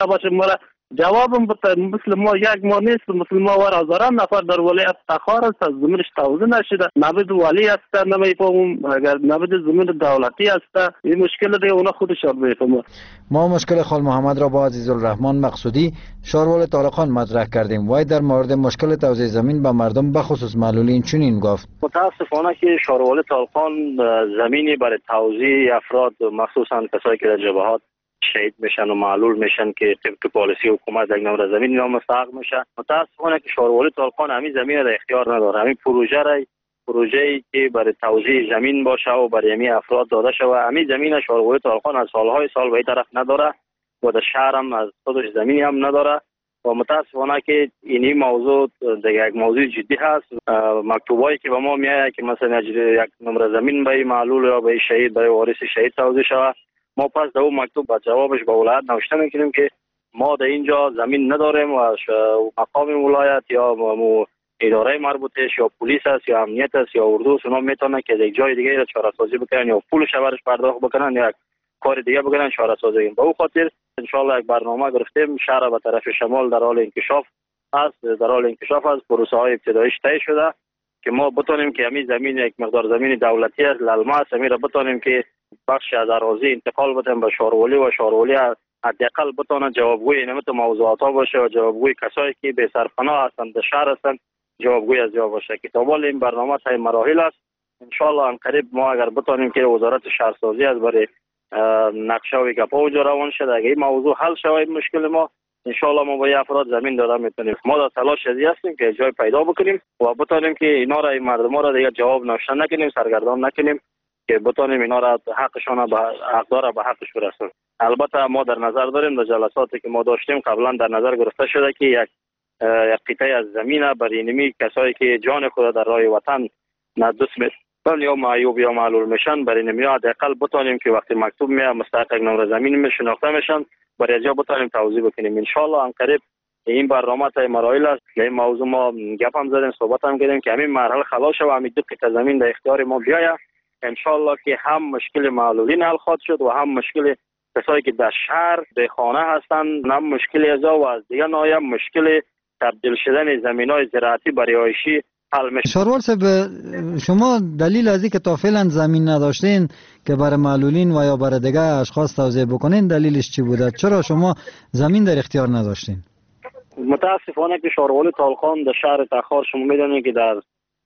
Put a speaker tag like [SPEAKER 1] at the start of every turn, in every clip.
[SPEAKER 1] باشه ما را جوابم بده. مثل ما یک ما نیست، مثل ما ور هزاران نفر در ولایت تخار است، از زمینش توزیع نشده، نبود ولی است نمیفهمم، اگر نبود زمین دولتی است این مشکل دیگه اونا خودشان میفهمن.
[SPEAKER 2] ما مشکل خال محمد را با عزیزالرحمن مقصودی شارول طالقان مطرح کردیم. وای در مورد مشکل توزیع زمین به مردم به خصوص معلولین چنین گفت:
[SPEAKER 3] متاسفانه که شارول طالقان زمینی برای توزیع افراد مخصوصا کسایی که در جبهات شهید میشن و معلول میشن که طبق پالیسی حکومت یک نمره زمین نامستحق میشه، متاسفانه که شارول طالقان همین زمین را اختیار نداره. همین پروژه‌ای که برای توزیع زمین باشه و برای همین افراد داده شده، همین زمین شارول طالقان از سالهای سال به این طرف نداره و در شهر هم از خودش زمینی هم نداره و متاسفانه که این موضوع دیگه یک موضوع جدی هست. مکتوبایی که به ما میاد که مثلا یک نمره زمین به معلول یا به شهید به وارث شهید توزیع شود، ما پس در اون مکتوب با جوابش به ولایت نوشته میکنیم که ما در اینجا زمین نداریم و مقام ولایت یا اداره مربوطه یا پلیس است یا امنیت است یا اردو اونا میتونن که یک جای دیگه را چاره سازی بکنن یا پولش برش پرداخت بکنن یا کار دیگه بکنن چاره سازی. به اون خاطر ان شاء الله یک برنامه گرفتیم. شهر به طرف شمال در حال انکشاف است، پروسه های ابتداییش طی شده که ما بتونیم که همین زمین یک مقدار زمین دولتی است، للمه است، همین را بتونیم که بخش از اراضی انتقال بدیم به شارولی و شارولی حداقل بتونه جوابگوی نمت موضوعات باشه و جوابگوی کسایی که به سرپناه هستند در شهر هستند جوابگوی از جواب باشه که تا این برنامه طی مراحل است. ان شاء الله ان قریب ما اگر بتونیم که وزارت شهرسازی از برای نقشه و گپا و روان شده، اگه این موضوع حل شود مشکل ما، ان شاء الله ما با افراد زمین داده میتونیم. ما در تلاش ازی هستیم که جای پیدا بکنیم و بتونیم که اینا را مردم را دیگه جواب نوشته نکنیم، سرگردان نکنیم که بتونیم اینا را حقشون به حقدار به حقش برسونیم. البته ما در نظر داریم در جلساتی که ما داشتیم قبلا در نظر گرفته شده که یک قطعه از زمین برای نمی کسایی که جان خود در راه وطن ندوس میشن یا معیوب یا معلول میشن، برای نمی حداقل بتونیم که وقتی مکتوب میاد مستحق یک نمره زمین میشناخته میشن برای جا بتونیم توضیح بکنیم. ان شاء الله ان قریب این برنامه تا مراحل است. این موضوع ما گپ هم زدیم، صحبت هم کردیم که همین مرحله خلاص شه و همین دو قطعه زمین در اختیار ما بیاید. ان شاء الله که هم مشکل معلولین حل خواهد شد و هم مشکل کسایی که در شهر به خانه هستند، هم مشکل از و از دیگه نوع مشکل تبدیل شدن زمینای زراعتی برای رهایشی حل میشه.
[SPEAKER 2] شاروال صاحب، شما دلیل از اینکه تا فعلا زمین نداشتین که برای معلولین و یا برای دیگه اشخاص توزیع بکنین دلیلش چی بوده؟ چرا شما زمین در اختیار نداشتین؟
[SPEAKER 3] متاسفانه که شاروال طالقان در شهر تخار شما میدونید که در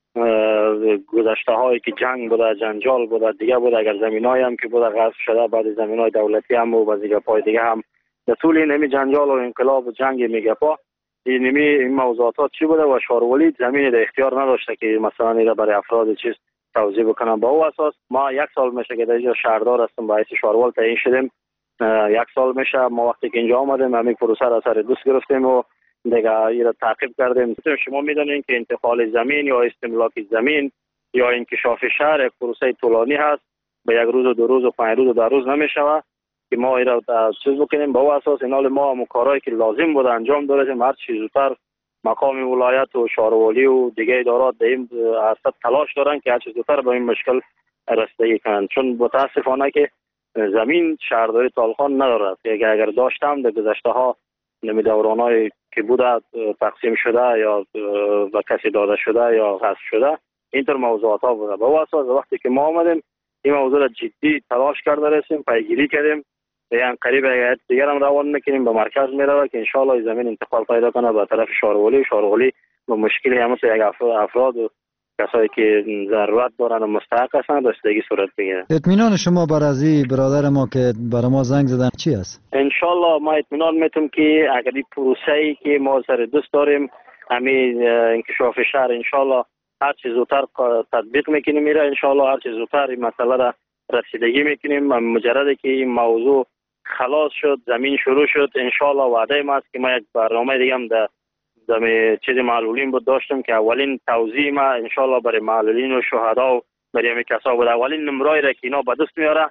[SPEAKER 3] گذشته هایی که جنگ بوده، جنجال بوده، دیگه بوده، اگر زمینای هم که بوده غصب شده، بعد زمینای دولتی هم و بعضی پای دیگه هم در طول این جنجال و انقلاب و جنگ میگپا این موضوعات چی بوده و شاروالی زمین در اختیار نداشته که مثلا اینا برای افراد چیز توزیع بکنن. با او اساس ما یک سال میشه که در اینجا شهردار هستم، باعث شاروال تعیین شدیم. یک سال میشه ما وقتی که اینجا آمدیم همین پروسه را سر دوست گرفتیم و دیگه این را تعقیب کردیم. شما میدونید که انتقال زمین یا استملاک زمین یا انکشاف شهر یک پروسه طولانی هست، به یک روز و دو روز و 5 روز و 10 روز نمیشوه که ما این را چیز بکنیم. با او اساس اینال ما هم کارهایی که لازم بود انجام دادیم، هر چیز زودتر مقام ولایت و شاروالی و دیگه ادارات در این عرصه تلاش دارن که هر چیز زودتر به این مشکل رسیدگی کنند، چون متاسفانه که زمین شهرداری طالقان ندارد. اگر داشتم در گذشته ها دورانای که بوده تقسیم شده یا به کسی داده شده یا غصب شده اینطور موضوعات ها بوده. به اساس وقتی که ما آمدیم این موضوع را جدی تلاش کرده رسیم، پیگیری کردیم، یعنی قریب یک دیگر هم روان میکنیم به مرکز میره که انشالله زمین انتقال پیدا کنه به طرف شاروالی و مشکلی هم یک افراد و کسایی که ضرورت دارن و مستحق هستن رسیدگی صورت بگیره.
[SPEAKER 2] اطمینان شما بر از برادر ما که برای ما زنگ زدن چی است؟
[SPEAKER 3] انشالله ما اطمینان میتونم که اگر این پروسه‌ای که ما سر دوست داریم همین انکشاف شهر انشالله هر چیز زودتر تطبیق میکنیم میره، انشالله هر چیز زودتر این مسئله را رسیدگی میکنیم. مجرد که این موضوع خلاص شد، زمین شروع شد، انشالله وعده ما است که ما یک برنامه دیگه هم در چیز معلولین بود داشتم که اولین توزیع ما انشالله برای معلولین و شهدا و برای همه کسا بود. اولین نمرای را که اینا به دست میاره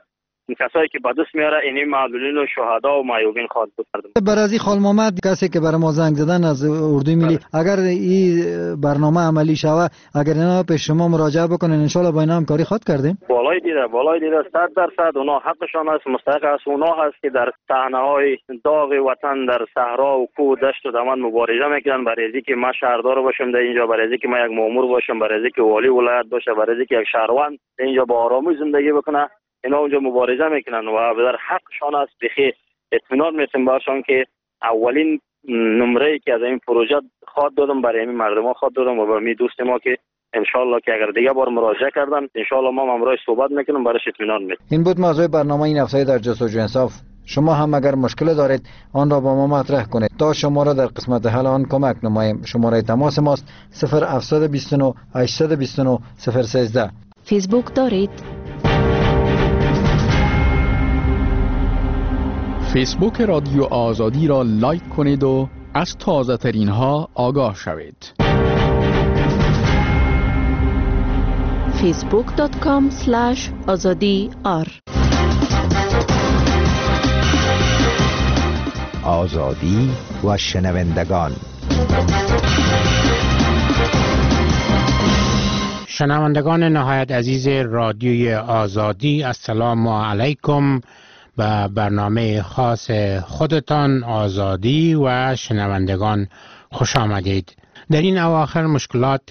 [SPEAKER 3] این کسایی که به دست میاره این معلولین و شهدا و معیوبین خواهد بود.
[SPEAKER 2] برازی خال محمد کسی که برای ما زنگ زدن از اردوی ملی، اگر این برنامه عملی شوه، اگر اینا پیش شما مراجعه بکنن ان شاء الله با اینا همکاری خواهد کردیم.
[SPEAKER 3] بالای دیده 100% اونا حقشان است، مستحق است. اونا هست که در صحنه‌های داغ وطن در صحرا و کوه دشت و دمن مبارزه میکنن برای اینکه ما شهردار باشم در اینجا، برای اینکه ما یک مأمور باشم، برای اینکه والی ولایت باشه، برای اینکه یک شهروند اینجا با آرامی زندگی بکنه. اینا اونجا مبارزه میکنن و در حقشان است. بخیر اطمینان میتونم باشم که اولین نمره‌ای که از این پروژه خواد دادم برای این مردم ها خواد دادم و برای دوست ما که ان شاء الله که اگر دیگه بار مراجعه کردن ان شاء الله ما امروز صحبت میکنم برای اطمینان میدم.
[SPEAKER 2] این بود موضوع برنامه این هفته در جستجوی انصاف. شما هم اگر مشکل دارید آن را با ما مطرح کنید تا شما را در قسمت حل آن کمک نماییم. شماره تماس ماست 0729 829 013.
[SPEAKER 4] فیسبوک دارید؟
[SPEAKER 5] فیسبوک رادیو آزادی را لایک کنید و از تازه ترین ها آگاه شوید.
[SPEAKER 4] facebook.com/azadi.ar
[SPEAKER 6] آزادی و شنوندگان.
[SPEAKER 7] شنوندگان نهایت عزیز رادیوی آزادی، السلام علیکم. و برنامه خاص خودتان آزادی و شنوندگان خوش آمدید. در این اواخر مشکلات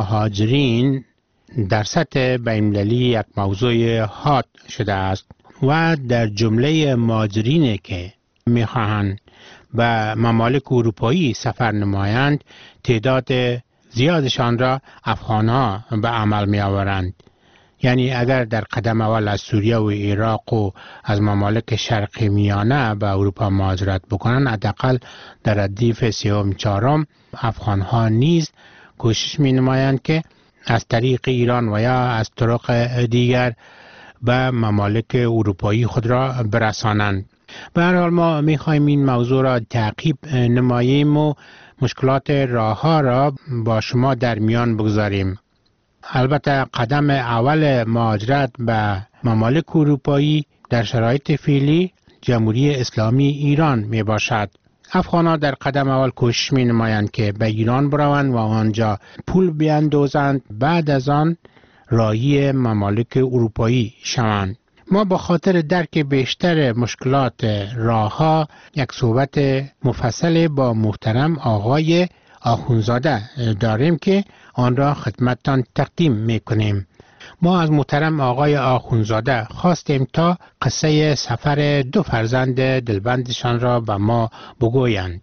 [SPEAKER 7] مهاجرین در سطح بین‌المللی یک موضوع حاد شده است و در جمله مهاجرینی که می‌خواهند به ممالک اروپایی سفر نمایند تعداد زیادشان را افغان‌ها به عمل می‌آورند. یعنی اگر در قدم اول از سوریه و عراق و از ممالک شرق میانه به اروپا مهاجرت بکنند، حداقل در ردیف سوم چهارم افغان‌ها نیز کوشش می‌نمایند که از طریق ایران و یا از طرق دیگر به ممالک اروپایی خود را برسانند. به هر حال ما می‌خوایم این موضوع را تعقیب نماییم و مشکلات راه‌ها را با شما در میان بگذاریم. البته قدم اول مهاجرت به ممالک اروپایی در شرایط فعلی جمهوری اسلامی ایران می باشد. افغان‌ها در قدم اول کوشش می نمایند که به ایران بروند و آنجا پول بیندازند، بعد از آن راهی ممالک اروپایی شوند. ما با خاطر درک بیشتر مشکلات راه‌ها یک صحبت مفصل با محترم آقای آخونزاده داریم که آن را خدمتتان تقدیم میکنیم. ما از محترم آقای آخونزاده خواستیم تا قصه سفر دو فرزند دلبندشان را به ما بگویند.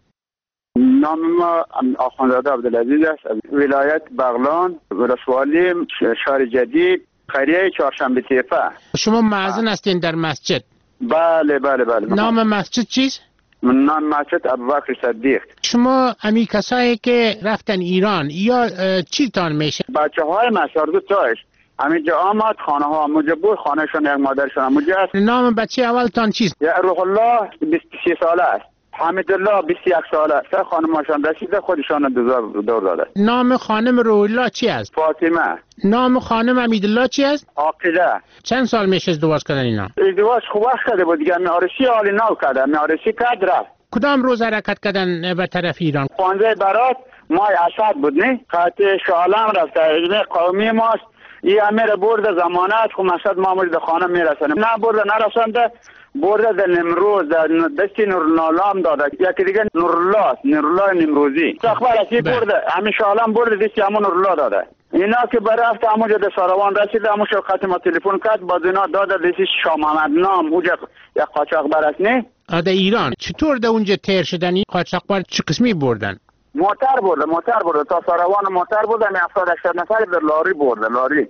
[SPEAKER 8] نام ما آخونزاده عبدالعزیز است، از ولایت بغلان، ولسوالی شهر جدید، قریه چهارشنبه تیپه.
[SPEAKER 7] شما مؤذن هستین در مسجد؟
[SPEAKER 8] بله.
[SPEAKER 7] نام مسجد چیست؟
[SPEAKER 8] نام مسجد ابوبکر صدیق.
[SPEAKER 7] شما امی کسایی که رفتن ایران یا چی تان میشه؟
[SPEAKER 8] بچه های مسار دو تاش همینجا آمد، خانه ها همونجا بود، خانهشون یک مادرشون همونجا است.
[SPEAKER 7] نام بچه اول تان چیست؟
[SPEAKER 8] روح الله 23 ساله است، حمیدالله 21 ساله است. خانمشان رسیده خودشان دور داده.
[SPEAKER 7] نام خانم روح الله چی است؟
[SPEAKER 8] فاطمه.
[SPEAKER 7] نام خانم حمیدالله چی است؟
[SPEAKER 8] عاقله.
[SPEAKER 7] چند سال میشه ازدواج کردن اینا؟
[SPEAKER 8] ازدواج خوب کرده بود دیگه، معارسی حالی نو کرده، معارسی کرد رفت.
[SPEAKER 7] کدام روز حرکت کردن به طرف ایران؟ 15
[SPEAKER 8] برات ماه اسد بود نه؟ قطع شالم رفته، اجمه قومی ماست. این امیر برده زمانت خو مسجد مامور در خانه میرسنه، نه برده نرسنده، برده در نمروز در دستی نورالله داده، یکی دیگه نورالله نمروزی اخبار اسی برده، همین شالم برده دستی همون نورالله داده. اینا که برفت همونجا در ساروان رسیده، همون شوکت ما تلفن کرد، باز اینا داده دستی شاه محمد نام اونجا یک قاچاقبر است نه؟
[SPEAKER 7] در ایران چطور در اونجا تیر شدن؟ قاچاقبر چه قسمی بردن؟
[SPEAKER 8] موتر برده تا ساروان موتر برده، 70-80 نفر در لاری برده، لاری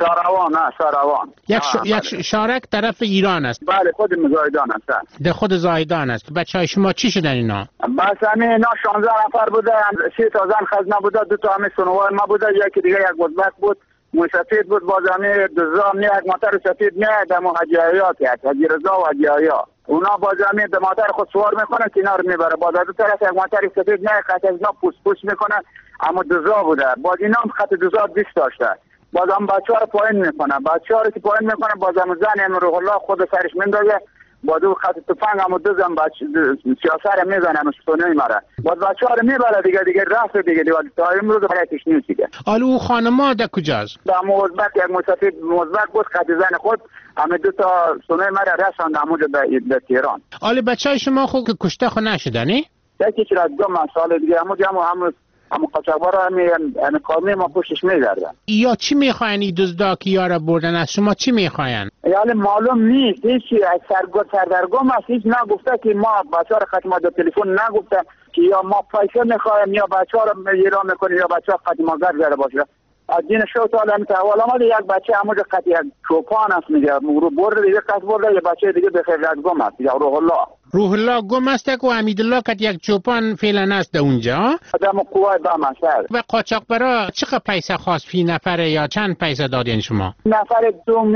[SPEAKER 8] ساروان.
[SPEAKER 7] یک شارک طرف ایران است.
[SPEAKER 8] بله خود زایدان است.
[SPEAKER 7] در خود زایدان است. بچهای شما چی شدن اینا؟
[SPEAKER 8] بس همین اینا 16 نفر بوده، 3 تا زن خزنه بوده، 2 تا همین سنوار ما بوده، یکی دیگه یک بزبک بود، موسفید بود، باز همین دزام نه، یک موتر سفید نه، در حجیایات حجی رضا و حجیایا. اونا باز همین در موتر خود سوار میکنه، کنار میبره، باز دو طرف یک موتر سفید نه، خط از اینا پوست میکنه، اما دزا بوده. باز اینا هم خط دزا 20 داشته. بازم بچه‌ها رو پایین میکنه، بچه‌ها رو که پایین میکنه بازم زن روح الله خود سرش میندازه با دو خط تفنگ هم دوزم سیاسر میزنه مستونه میره باز بچه‌ها رو میبره دیگه رفت دیگه تا امروز برایش نیست دیگه.
[SPEAKER 7] حالا او خانما در کجاست؟
[SPEAKER 8] در موزبک یک مسافر موزبک بود خط زن خود همه دو تا سونه مرا رساند همونجا به تهران.
[SPEAKER 7] حالا بچهای شما خود که کشته خو نشدنی؟
[SPEAKER 8] یکی چرا 2 سال دیگه همون قاچاقبرا همین قومی ما پشتش می‌گردن.
[SPEAKER 7] یا چی میخواین این دزدا که یارا بردن از شما چی میخواین؟
[SPEAKER 8] یعنی معلوم نیست هیچ سردرگم است هیچ نگفته که ما بچه‌ها رو خدمت در تلفن نگفته که یا ما پیسه میخوایم یا بچه‌ها رو ایران میکنیم یا بچه‌ها خدمتگر زده باشه. از دین شو تعالی متعال آمده یک بچه همونجا قطعی یک چوپان است میگه رو برده دیگه قصد برده یه بچه دیگه به خیر گم است یا روح الله
[SPEAKER 7] گم است که امیدالله که یک چوپان فعلا است در اونجا
[SPEAKER 8] آدم قوای بام است.
[SPEAKER 7] و قاچاقبرا چقدر پیسه خواست فی نفره یا چند پیسه دادین شما؟
[SPEAKER 8] نفر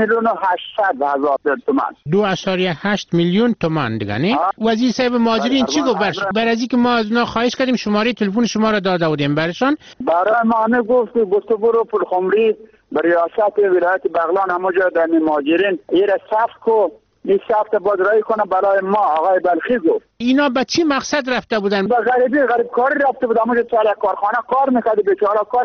[SPEAKER 8] 2,800,000 تومان
[SPEAKER 7] 2.8 میلیون تومان دیگه نه؟ وزیر صاحب مهاجرین چی گفت بر از اینکه ما از اونا خواهش کردیم شماره تلفن شما را داده بودیم برشان؟
[SPEAKER 8] برای ما همه گفت برو پلخمری به ریاست ولایت بغلان همونجا در مهاجرین ایره صف کو این ثبت بازرایی کنه برای ما آقای بلخی گفت.
[SPEAKER 7] اینا به چی مقصد رفته بودن؟
[SPEAKER 8] با غریب کاری رفته بودن همونجا سال کارخانه کار میکرد بیچاره کار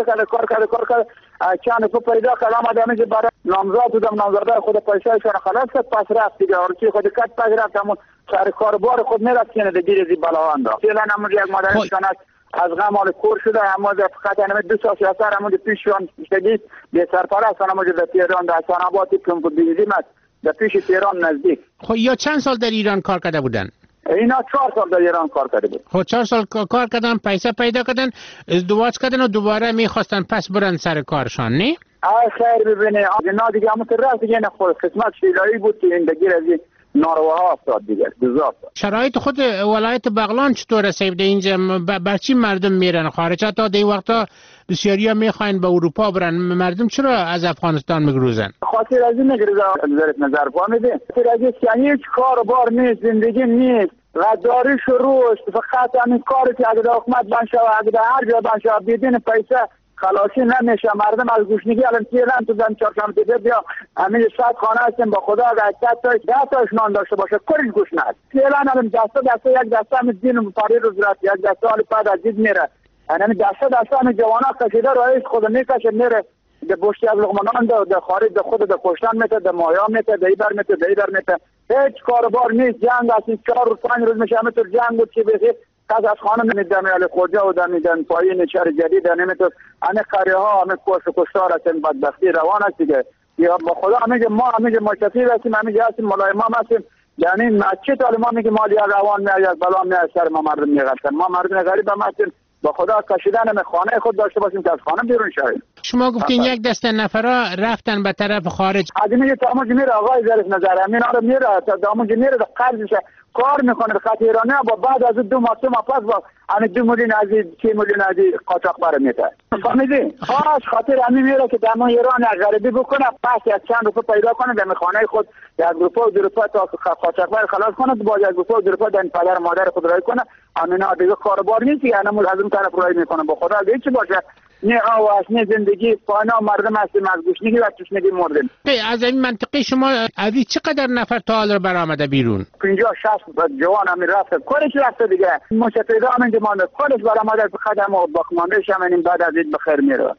[SPEAKER 8] کرد چند تو پیدا کردم آدمی که برای نامزد بودم نامزدای خود پیسه‌شون خلاص کرد پس رفت دیگه هرچی خود کات پس رفت همون سر کاربار خود میرسینه دیگه دی بلاوان دا فعلا همونجا یک مادر کنه از غمال کور شده اما فقط همه 2 سال سر همونجا پیشون شدید به سرپرست همونجا در تهران در حسن کم بود دیدیمت در پیش تهران نزدیک.
[SPEAKER 7] خب یا چند سال در ایران کار کرده بودن؟
[SPEAKER 8] اینا 4 سال در ایران کار کرده بود.
[SPEAKER 7] خب 4 سال کار کردن پیسه پیدا کردن ازدواج کردن و دوباره میخواستن پس برن سر کارشان نه؟
[SPEAKER 8] خیر ببینه اینا دیگه همون راست دیگه نه خود قسمت شیلایی بود که این دیگه از نارواها افتاد دیگه گذار.
[SPEAKER 7] شرایط خود ولایت بغلان چطوره سیب اینجا بر چی مردم میرن خارج تا دی وقتا بسیاریا میخواین به اروپا برن مردم چرا از افغانستان میگروزن؟
[SPEAKER 8] خاطر از این میگروزن نظر فهمیدی؟ خاطر از این هیچ کاربار نیست زندگی نیست غداری شروع فقط همین کاری که اگه حکومت بنشه اگه هر جا بنشه بدون پیسه خلاصی نمیشه مردم از گوشنگی الان تیران تو دن چهارشنبه دیگه بیا همین 100 خانه هستیم با خدا اگه 100 تا 10 تاش نان داشته باشه کاری گوش ند فعلا همین دسته یک دسته هم دین پاری روز رات یک دسته حال بعد از دید میره یعنی دسته هم جوانا کشیده رئیس خود میکشه میره به بوشتی از لغمانان در خارج در خود در کشتن میته در مایا میته در ایبر میته در ایبر میته هیچ کاربار نیست جنگ هستی 4 روز 5 روز میشه همه تو جنگ بود که بخیر از خانم نمیدم علی خوجا و دمیدن پایین شهر جدید نمیتون همه قریه ها همه کشتار هستن بدبختی روان است دیگه یا با خدا همه ما مشفیر هستیم همه هستیم ملایمام هستیم یعنی مسجد علی ما میگه مالی روان میاد بلا میاد سر ما مردم میگفتن ما مردم غریب هم هستیم با خدا کشیدن خانه خود داشته باشیم که از خانه بیرون شویم.
[SPEAKER 7] شما گفتین یک دسته نفرا رفتن به طرف خارج
[SPEAKER 8] از میگه تاموج میره آقای زرس نظر همین آره میره تاموج میره قرضش کار میکنه به خاطر ایرانی با بعد از 2 ماه پس با همین 2 میلیون از 3 میلیون از قاچاق میته فهمیدی خاص خاطر همین میره که دم ایران غریبی بکنه پس یک چند روپا پیدا کنه در خانه خود یک روپا و 2 روپا تا قاچاق خلاص کنه با یک روپا و 2 روپا در پدر مادر خود رای کنه همینا دیگه کاربار نیست یعنی از اون طرف رای میکنه با خدا دیگه چی باشه نه آواز نه زندگی پاینا مردم هستیم از گوشنگی و تشنگی مردیم.
[SPEAKER 7] از این منطقه شما اوی چقدر نفر تا حال برآمده بیرون؟
[SPEAKER 8] 50-60 جوان همین رفته کارش رفته دیگه مشفیدا همین جمان کارش برآمده قدم و باخماندهش همین بعد از این بخیر میره.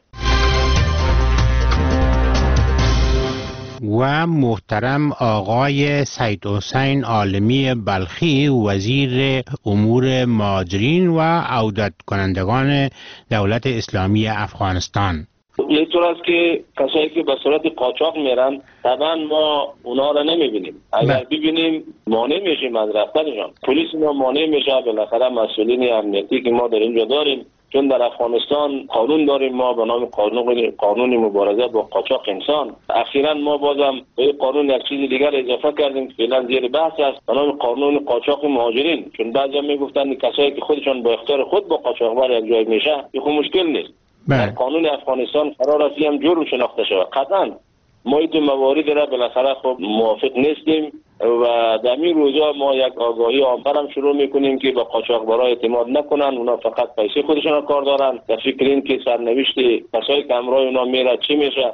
[SPEAKER 7] و محترم آقای سید حسین عالمی بلخی وزیر امور مهاجرین و عودت کنندگان دولت اسلامی افغانستان.
[SPEAKER 4] اینطور است که کسایی که به صورت قاچاق میرن طبعا ما اونا را نمیبینیم اگر ببینیم مانع میشیم از رفتنشان پلیس ما مانع میشه بالاخره مسئولین امنیتی که ما در اینجا داریم چون در افغانستان قانون داریم ما به نام قانون مبارزه با قاچاق انسان اخیراً ما بازم به قانون یک چیز دیگر اضافه کردیم که فعلا زیر بحث است به نام قانون قاچاق مهاجرین چون بعضیا میگفتن کسایی که خودشان با اختیار خود با قاچاقبر یک جای میشه این خب مشکل نیست در قانون افغانستان قرار است هم جرم شناخته شود قطعاً ما این موارد را بالاخره خب موافق نیستیم و در این روزا ما یک آگاهی عامه هم شروع میکنیم که به قاچاقبرا اعتماد نکنن اونا فقط پیسه خودشون کار دارن در فکر این که سرنوشت کسایی که همراه اونا میره چی میشه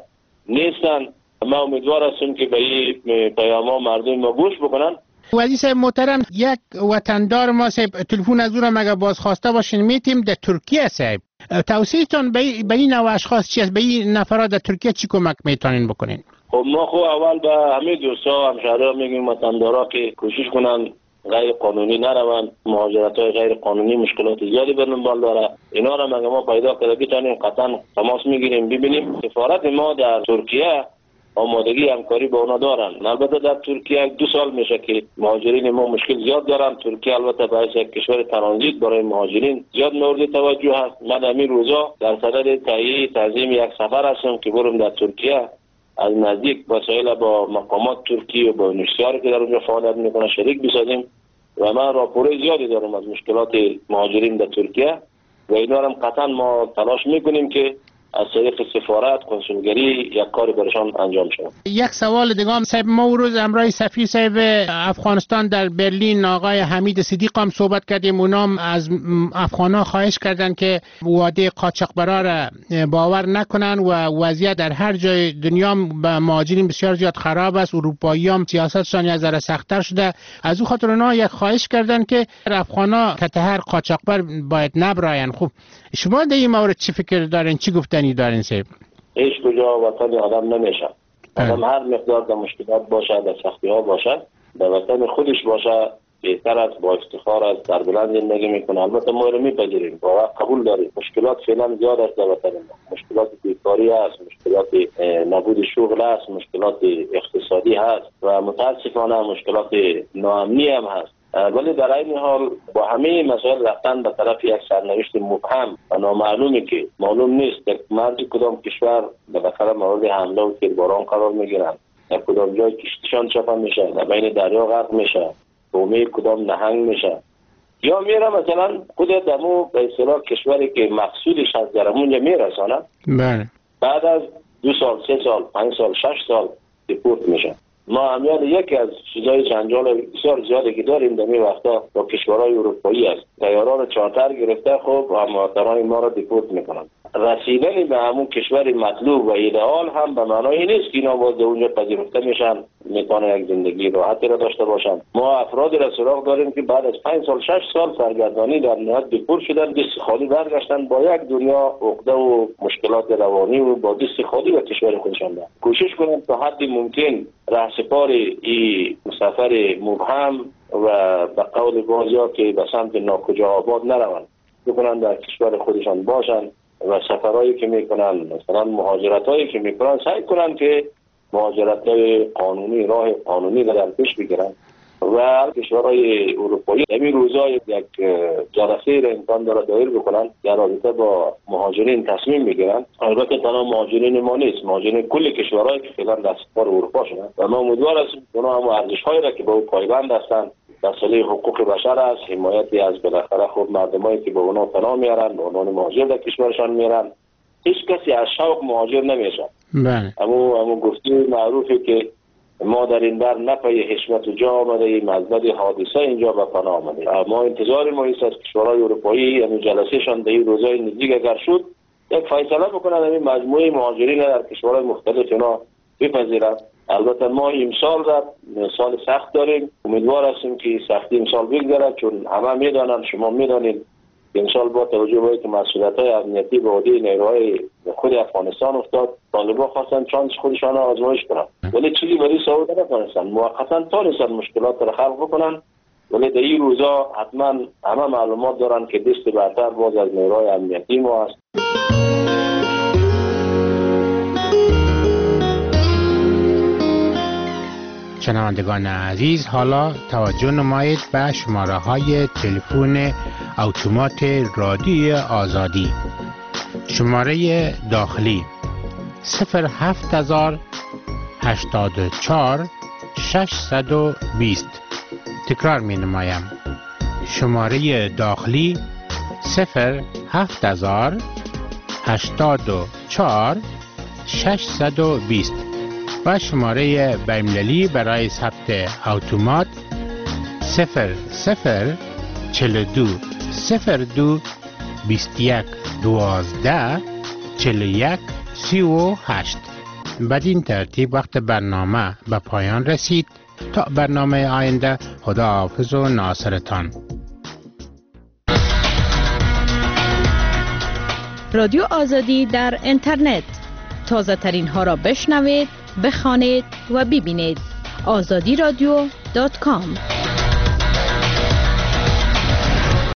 [SPEAKER 4] نیستن. ما امیدوار هستیم که به این پیام مردم ما گوش بکنن.
[SPEAKER 7] وزیر صاحب محترم، یک وطندار ما صاحب تلفن از اون مگه بازخواسته باشین میتیم در ترکیه صاحب، توصیهتون به این نوع اشخاص چی است؟ به این نفرات در ترکیه چی کمک میتونین بکنین؟
[SPEAKER 4] خب ما اول به همه دوستا همشهرها میگیم وطندارا که کوشش کنن غیر قانونی نروند. مهاجرت‌های غیر قانونی مشکلات زیادی به دنبال داره. اینا را ما پیدا کرده بتونیم قطعا تماس میگیریم ببینیم. سفارت ما در ترکیه آمادگی همکاری با اونا دارن. البته در ترکیه 2 سال میشه که مهاجرین ما مشکل زیاد دارن. ترکیه البته باعث یک کشور ترانزیت برای مهاجرین زیاد مورد توجه هست. من همین روزا در صدد تهیه تنظیم یک سفر هستم که برم در ترکیه از نزدیک وسایل با مقامات ترکیه و با نشریه‌ای که در اونجا فعالیت میکنه شریک بسازیم و من راپور زیادی دارم از مشکلات مهاجرین در ترکیه و اینا هم قطعا ما تلاش میکنیم که از طریق سفارت کنسولگری یک کاری برشان انجام شود.
[SPEAKER 7] یک سوال دیگه هم صاحب، ما اون روز امرای سفیر صاحب افغانستان در برلین آقای حمید صدیق هم صحبت کردیم. اونام از افغانا خواهش کردن که وعده قاچاقبرا را باور نکنن و وضعیت در هر جای دنیا به مهاجرین بسیار زیاد خراب است. اروپایی هم سیاستشان یک ذره سخت‌تر شده. از او خاطر اونها یک خواهش کردن که افغانا که هر قاچاقبر باید نبراین. خب شما در این مورد چی فکر دارین؟ چی گفتنی دارین صاحب؟
[SPEAKER 4] هیچ کجا وطن آدم نمیشه. آدم هر مقدار در مشکلات باشه، در سختی ها باشه، در وطن خودش باشه بهتر است، با افتخار است، در بلند زندگی میکنه. البته ما رو میپذیریم، واقعا قبول داریم مشکلات فعلا زیاد است در وطن ما. مشکلات بیکاری است، مشکلات نبود شغل است، مشکلات اقتصادی هست و متاسفانه مشکلات ناامنی هم هست. ولی در این حال با همه مسائل رفتن به طرف یک سرنوشت مبهم و نامعلومی که معلوم نیست در مرز کدام کشور بالاخره مورد حمله و تیرباران قرار میگیرن، در کدام جای کشتیشان چپا میشه، در بین دریا غرق میشه، بومه کدام نهنگ میشه، یا میره مثلا خود دمو به اصطلاح کشوری که مقصودش از درمونجا میرسانه.
[SPEAKER 7] بله.
[SPEAKER 4] بعد از 2 سال، 3 سال، 5 سال، 6 سال دیپورت میشه. ما همیان یکی از چیزای جنجال بسیار زیادی که داریم در این وقتا با کشورهای اروپایی است. طیاران چارتر گرفته خب هموطنان ما را دیپورت میکنند. رسیدن به همون کشور مطلوب و ایدئال هم به معنای نیست که اینا باز اونجا پذیرفته میشن، میتونه یک زندگی راحتی را داشته باشن. ما افرادی را سراغ داریم که بعد از 5 سال 6 سال سرگردانی در نهایت دیپورت شدن، دست خالی برگشتن با یک دنیا عقده و مشکلات روانی و با دست خالی به کشور خودشان. کوشش کنیم تا حد ممکن رهسپار این سفر مبهم و به قول بعضیا که به سمت ناکجا آباد نروند، بکنن در کشور خودشان باشن و سفرهایی که میکنن، مثلا مهاجرتایی که میکنن، سعی کنن که مهاجرتای قانونی، راه قانونی در پیش بگیرن. و کشورهای اروپایی همین روزا یک جلسه را امکان داره دایر بکنن در رابطه با مهاجرین تصمیم میگیرن. البته تنها مهاجرین ما نیست، مهاجرین کل کشورهایی که فعلا در سفر اروپا شدن و ما امیدوار هستیم اونا هم ارزش‌هایی را که با او پایبند هستند، مسئله حقوق بشر است، حمایتی از بالاخره خود مردمایی که به اونا پناه میارن، به عنوان مهاجر در کشورشان میارن. هیچ کسی از شوق مهاجر نمیشه.
[SPEAKER 7] بله.
[SPEAKER 4] اما گفته معروفه که ما در این در نپای حشمت و جا آمده ایم، از بد حادثه اینجا به پناه آمده. ما انتظار ما است از کشورهای اروپایی، یعنی جلسهشان در این روزهای نزدیک اگر شد یک فیصله بکنن، این مجموعه مهاجرین در کشورهای مختلف اینا بپذیرند. البته ما امسال سال سخت داریم، امیدوار هستیم که سختی امسال بگذره، چون همه میدانن، شما میدانید امسال با توجه به اینکه مسئولیت‌های امنیتی به عهده نیروهای خود افغانستان افتاد، طالبان خواستن چانس خودشان آزمایش کنن ولی چیزی برای صعود نتونستن، موقتا تونستن مشکلات را خلق بکنن. ولی در این روزا حتما همه معلومات دارن که دست برتر باز از نیروهای امنیتی ما است.
[SPEAKER 7] شنوندگان عزیز، حالا توجه نمایید به شماره های تلفن اتومات رادیو آزادی. شماره داخلی 07084 620. تکرار می نمایم. شماره داخلی 07084 620 و شماره بین‌المللی برای ثبت اتومات 0042 02 21 12 41 38. بدین ترتیب وقت برنامه به پایان رسید. تا برنامه آینده، خداحافظ و ناصرتان.
[SPEAKER 9] رادیو آزادی در اینترنت، تازه ترین ها را بشنوید، بخوانید و ببینید. azadi radio.com